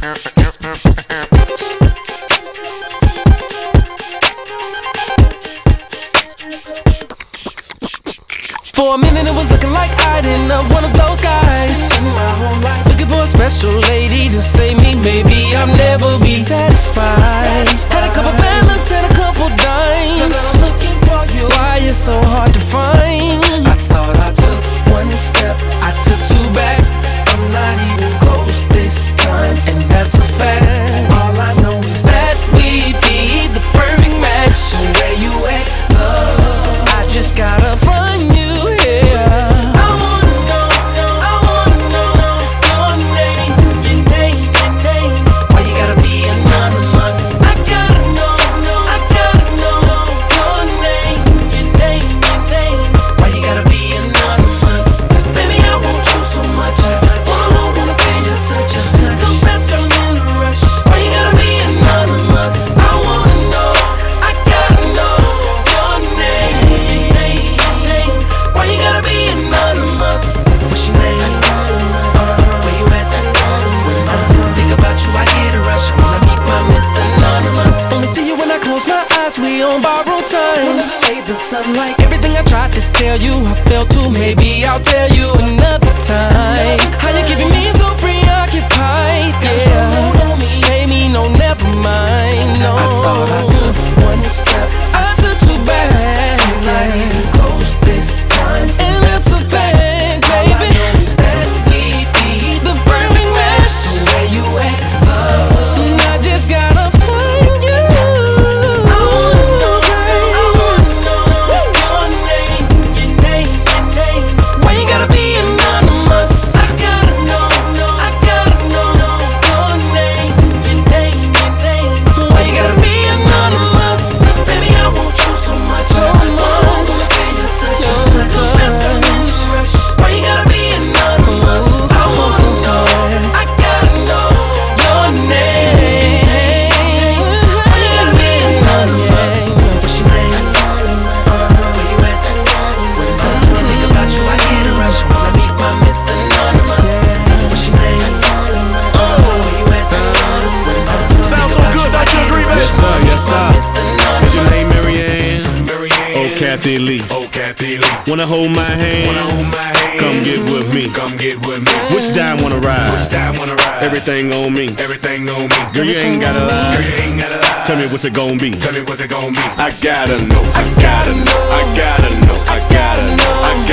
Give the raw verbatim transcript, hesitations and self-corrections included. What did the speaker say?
For a minute it was looking like I didn't know one of those guys. Looking for a special lady to save me, maybe I'll never be satisfied. Had a couple bad looks and a couple dimes. Why it's so hard to find? I thought I took one step, I took two back. I'm not even close this time, and that's a fact. All I know is that we'd be the perfect match. So where you at, love? I just gotta find you. We on borrowed time. The sunlight. Everything I tried to tell you, I failed to. Maybe I'll tell you another time. How you keeping me so preoccupied? Yeah, pay me no, never mind. No, I thought I took one step, I took two back. I'm not even close this time, and that's a fact, baby. All I know is that we be the perfect match. So where you at, love? And I just gotta find you. Kathy Lee. Oh, Kathy Lee. Wanna hold my hand? Wanna hold my hand? Come get with me. Come get with me. Which die wanna ride? Which die wanna ride? Everything on me. Everything on me. Girl, you ain't gotta lie. Girl, you ain't gotta lie. Tell me what's it gon' be. Tell me what's it gon' be. I gotta know. I gotta know. I gotta know. I gotta know. I